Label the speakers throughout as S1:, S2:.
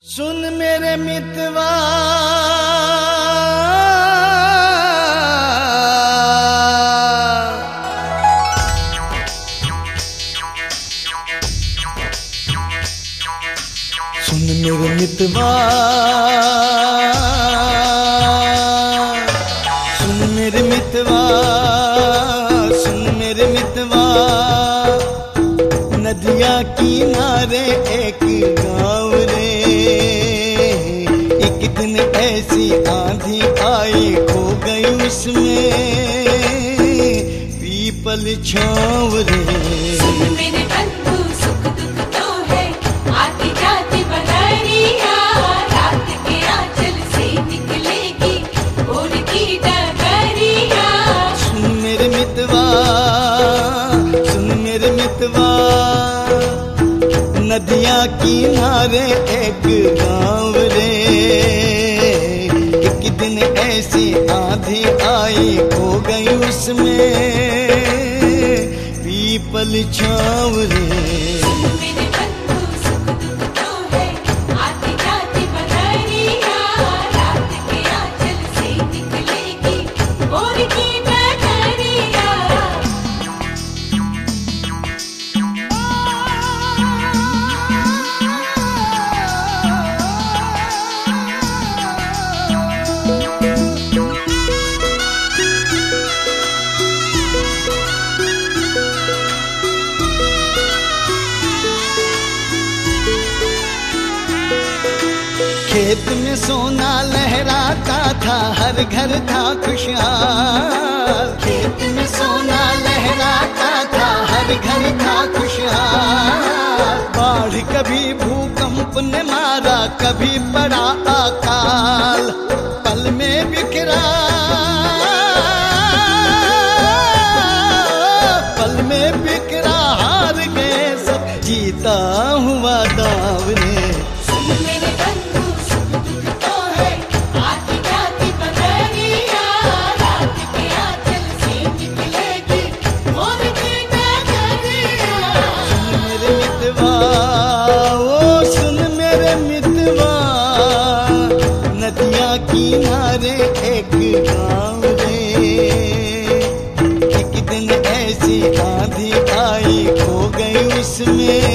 S1: सुन मेरे मितवा सुन मेरे मितवा सुन मेरे मितवा सुन मेरे मितवा नदिया किनारे एक गाँव रे एक दिन ऐसी आंधी आई खो गई उसमें पीपल छाँव रे।
S2: सुन मेरे बंधु सुख दुख तो है आती जाती बदरिया रात के आंचल से निकलेगी भोर की डगरिया।
S1: सुन मेरे मितवा सुन मेरे मितवा नदिया किनारे एक गाँव रे एक दिन ऐसी आंधी आई खो गई उसमें पीपल छाँव रे।
S2: सुन मेरे बंधु सुख दुख तो है आती जाती बदरिया रात के आंचल से निकलेगी भोर की डगरिया।
S1: खेत में सोना लहराता था हर घर था खुशहाल। खेत में सोना लहराता था हर घर था खुशहाल। बाढ़ कभी भूकंप ने मारा कभी पड़ा अकाल पल में बिखरा पल में बिखरा हार गए सब जीता हुआ दाव ने। किनारे एक गाँव रे एक दिन ऐसी आंधी आई खो गई उसमें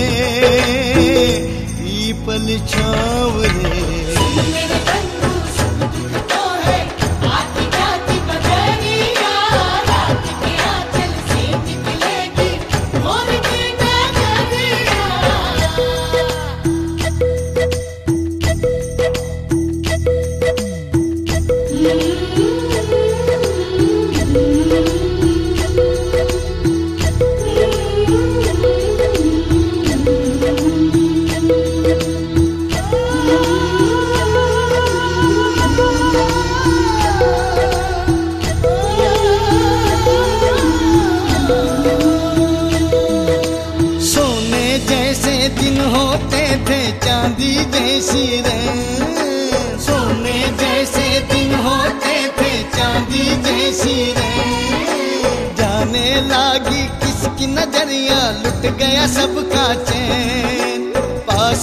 S1: पीपल छाँव रे।
S2: मेरे बंधु सुख दुख तो है आती जाती बदरिया रात के आंचल से निकलेगी भोर की डगरिया।
S1: सोने जैसे दिन होते थे चांदी जैसी रे सोने जैसे दिन होते थे चांदी जैसी रे। जाने लागी किसकी नजरिया लुट गया सबका चैन पास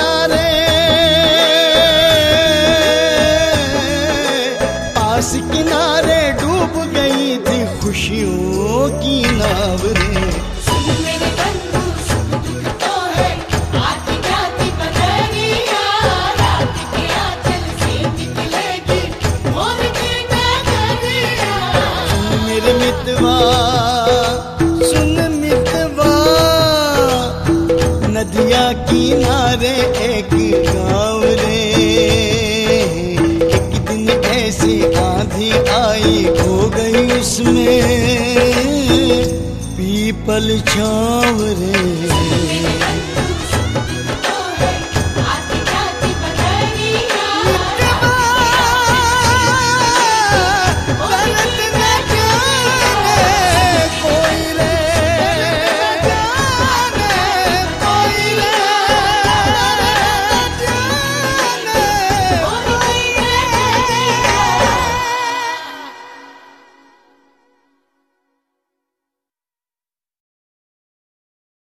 S1: किनारे डूब गई थी खुशियों की नाव रे।
S2: सुन मेरे बंधु सुख दुख तो है आती जाती बदरिया रात के आंचल से निकलेगी भोर की डगरिया।
S1: सुन मेरे मितवा सुन मितवा नदिया किनारे एक गाँव रे एक दिन ऐसी आंधी आई खो गई उसमें पीपल छाँव रे।